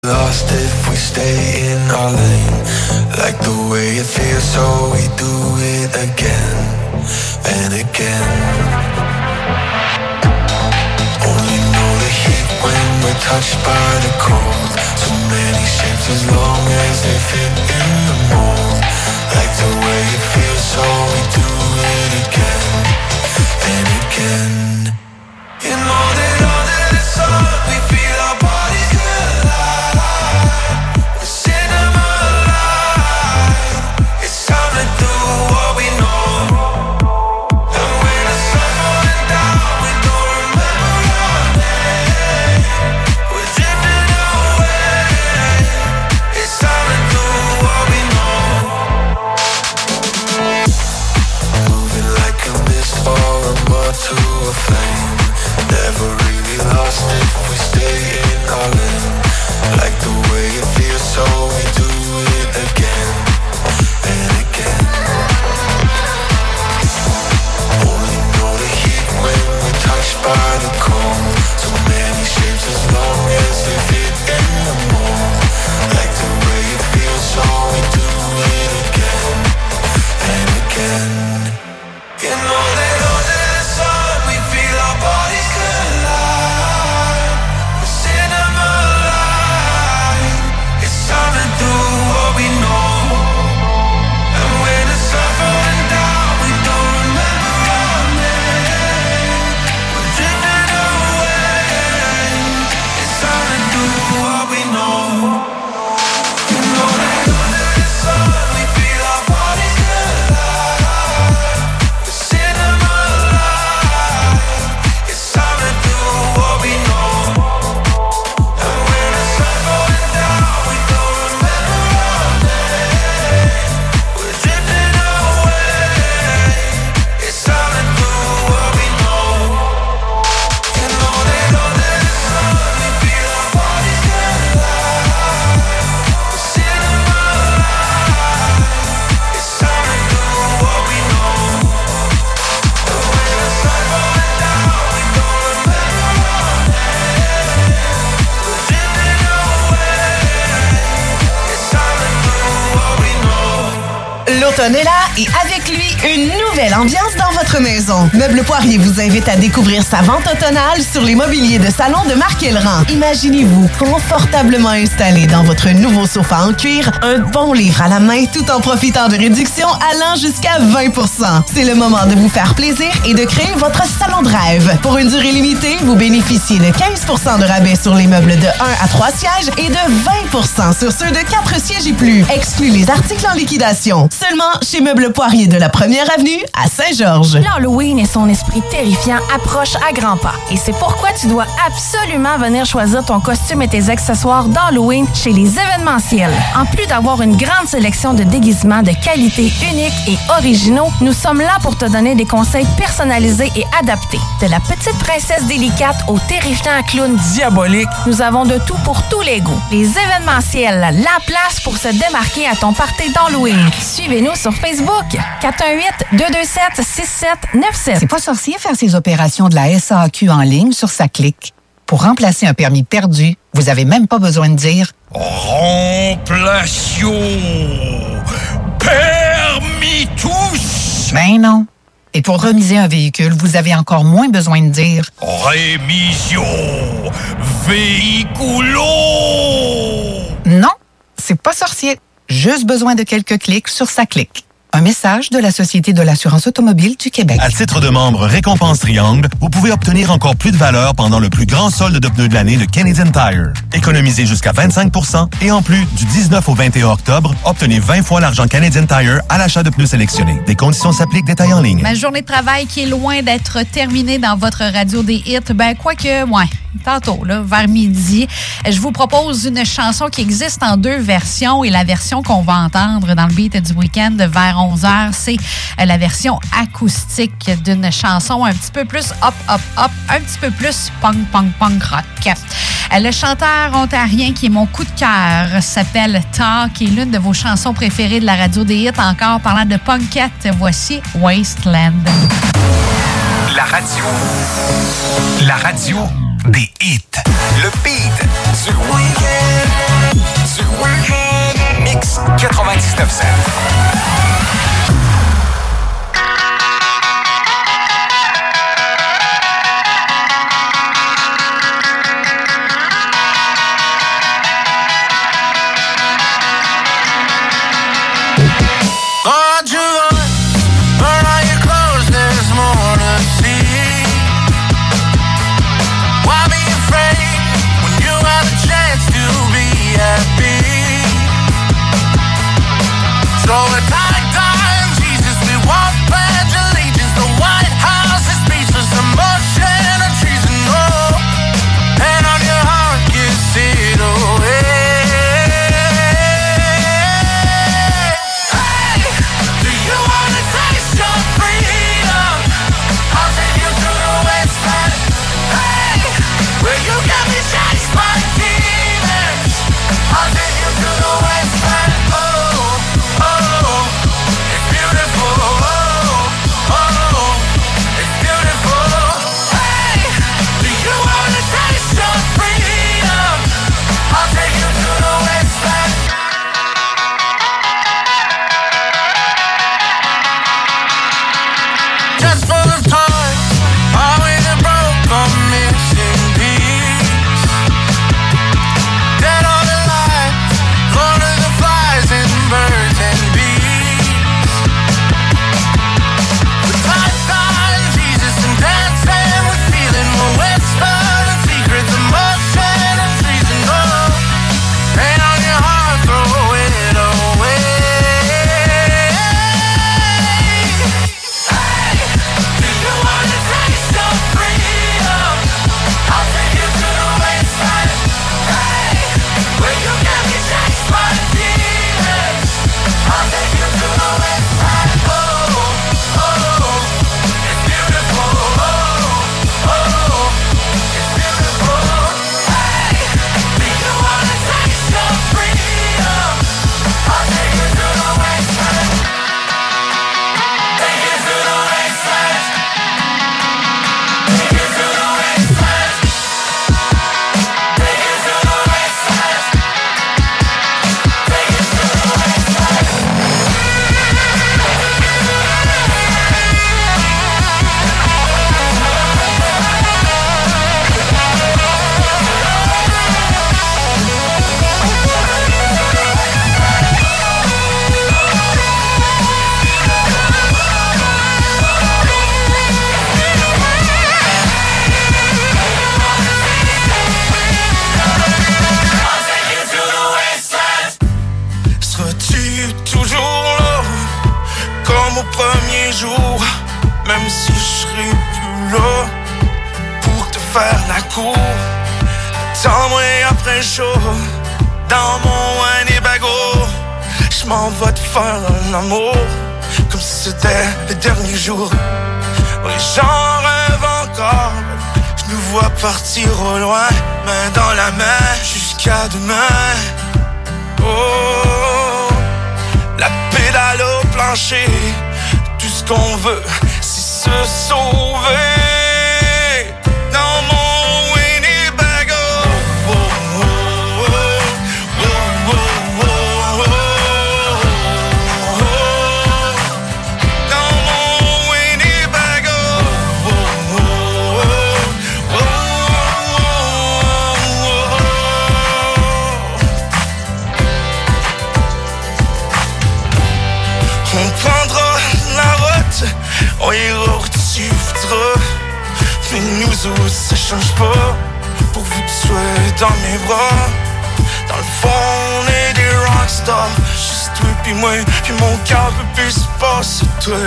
Lost if we stay in our lane. Like the way it feels, so we do it again and again. Only know the heat when we're touched by the cold. So many shapes as long as they fit in the mold. Like the way it feels, so we do it again and again. You know that under the sun we feel our bodies collide. We're cinema alive. It's time to do what we know. And when the sun's going down, we don't remember our name. We're drifting away. It's time to do what we know. Moving like a mist or a moth to a flame. Never really lost if we stay in our lane. Like the way it feels, so we do it again and again. Only know the heat when we're touched by the cold. So many shapes as long as they fit in the mold. Like the way it feels, so we do it again and again. You know that under the sun we feel our bodies collide. We're cinema alive. It's time to do what we know. And when the sun's falling down, we don't remember our name. We're drifting away. It's time to do what we know. You know that under the sun we feel our bodies collide. We're cinema alive. It's time to do what we know. And when the sun's going down, we don't remember our name. We're drifting away. It's time to do what we know. You know that under the sun we feel our bodies collide. We're cinema alive. It's time to do what we know. And when the sun's going down, we don't remember our name. We're drifting away. It's time to do what we know. L'automne est là et avec lui, une nouvelle ambiance dans votre maison. Meubles Poirier vous invite à découvrir sa vente automnale sur les mobiliers de salon de Marc Elrand. Imaginez-vous confortablement installé dans votre nouveau sofa en cuir, un bon livre à la main tout en profitant de réductions allant jusqu'à 20%. C'est le moment de vous faire plaisir et de créer votre salon de rêve. Pour une durée limitée, vous bénéficiez de 15% de rabais sur les meubles de 1 à 3 sièges et de 20% sur ceux de 4 sièges et plus. Exclut les articles en liquidation. Seulement chez Meubles Poirier de la 1er avenue à Saint-Georges. L'Halloween et son esprit terrifiant approchent à grands pas. Et c'est pourquoi tu dois absolument venir choisir ton costume et tes accessoires d'Halloween chez les événementiels. En plus d'avoir une grande sélection de déguisements de qualité unique et originaux, nous sommes là pour te donner des conseils personnalisés et adaptés. De la petite princesse délicate au terrifiant clown diabolique, nous avons de tout pour tous les goûts. Les événementiels, la place pour se démarquer à ton party d'Halloween. Suivez-nous sur Facebook, 418-227-6797. C'est pas sorcier faire ses opérations de la SAQ en ligne sur sa clique. Pour remplacer un permis perdu, vous avez même pas besoin de dire « Remplation permis tous ». Ben non. Et pour remiser un véhicule, vous avez encore moins besoin de dire « Rémission véhiculo ». Non, c'est pas sorcier. Juste besoin de quelques clics sur sa clique. Un message de la Société de l'assurance automobile du Québec. À titre de membre Récompense Triangle, vous pouvez obtenir encore plus de valeur pendant le plus grand solde de pneus de l'année de Canadian Tire. Économisez jusqu'à 25% et en plus, du 19 au 21 octobre, obtenez 20 fois l'argent Canadian Tire à l'achat de pneus sélectionnés. Des conditions s'appliquent, détails en ligne. Ma journée de travail qui est loin d'être terminée dans votre radio des hits, ben quoique, ouais, tantôt, là, vers midi, je vous propose une chanson qui existe en 2 versions et la version qu'on va entendre dans le beat du week-end vers 11h, c'est la version acoustique d'une chanson un petit peu plus hop, hop, hop, un petit peu plus punk, punk, punk rock. Le chanteur ontarien qui est mon coup de cœur s'appelle Tar, qui est l'une de vos chansons préférées de la radio des hits. Encore parlant de punkette, voici Wasteland. La radio des hits. Le beat du week-end. jour, même si je serai plus là pour te faire la cour. Attends-moi après le show, dans mon Winnebago. J'm'en vais te faire un amour, comme si c'était le dernier jour. Oui, j'en rêve encore, je nous vois partir au loin, main dans la main, jusqu'à demain. Oh, la pédale au plancher, tout ce qu'on veut, c'est se sauver. Dans mon Winnebago. Oh, oh, oh, oh, oh, oh, oh, oh. Dans mon Winnebago. Oh, oh, oh, oh, oh, oh. On prendra la route, on ira où tu voudras. Mais nous autres, ça change pas, pourvu que tu sois dans mes bras. Dans le fond, on est des rockstars, juste toi pis moi, pis mon cœur peut plus se passer de toi.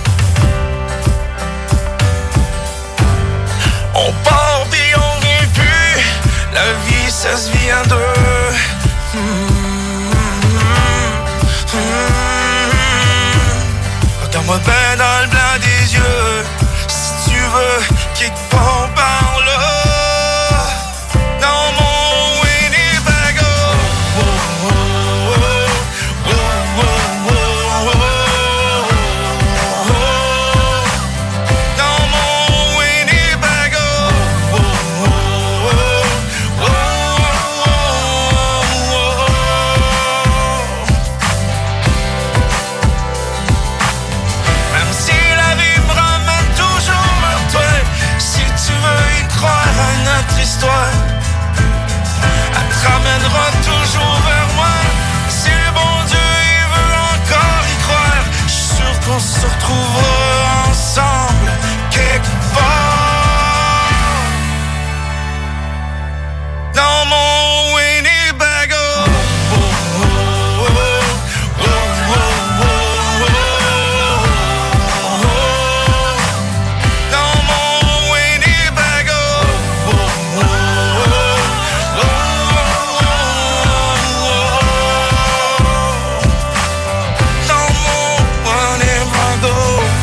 On part pis on vient plus, la vie ça se vit en deux. Regarde-moi ben dans le blanc des yeux, si tu veux, quelque part par là. Dans mon Winnebago. Oh, oh, oh, oh, oh, oh, oh, oh. Dans mon Winnebago. Oh, oh, oh, oh, oh, oh. Même si la vie me ramène toujours vers toi, si tu veux y croire à notre histoire, elle te ramènera toujours vers moi. Si le bon Dieu il veut encore y croire, je suis sûr qu'on se retrouvera ensemble quelque part. Dans mon Winnebago. Oh, oh, oh, oh, oh, oh, oh, oh. Dans mon Winnebago. Oh, oh, oh, oh, oh, oh. Dans mon Winnebago.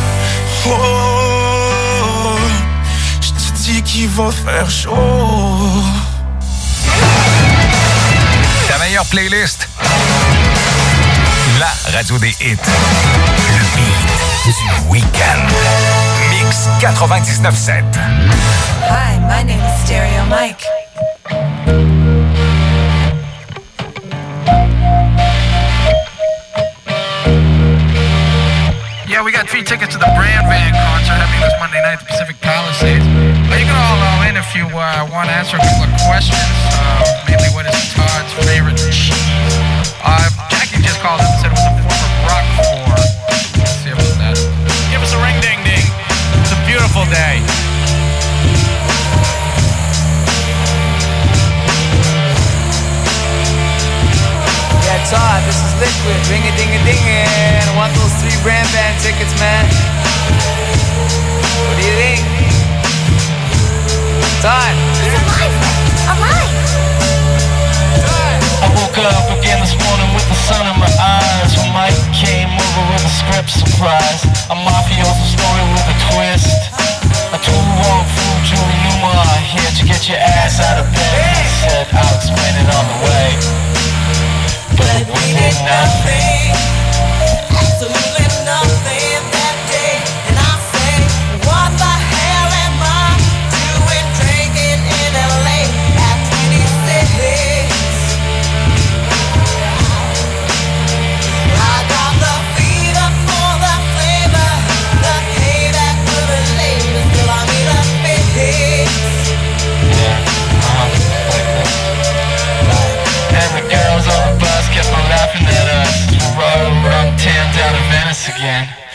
Oh, je te dis qu'il va faire chaud. Ta meilleure playlist. La radio des hits. Le beat du week-end. Mix 99.7. Hi, my name is Stereo Mike. Yeah, we got free tickets to the Brand Van concert happening this Monday night at the Pacific Palisades. You can all in if you want to answer a couple of questions. Mainly, what is Todd's favorite cheese? Jackie just called up and said it was a form of Roquefort. Let's see about that. Give us a ring ding ding. It's a beautiful day. Yeah, Todd, this is Liquid. Ring-a-ding-a-ding-a. I want those 3 Brand Van tickets, man. What do you think? Todd. Alive! I woke up again this morning with the sun in my eyes when Mike came over with a script surprise. A mafioso story with a twist. I told wrong fool Julie Newmar here to get your ass out of bed. He said I'll explain it on the way. But we did nothing, absolutely nothing that day. And I say, what the hell am I doing drinking in LA at 26? I got the fever for the flavor, the payback for the labor, still I need a fix. And the girls on the bus kept on laughing at us. We're rolling around 10 down to Venice again.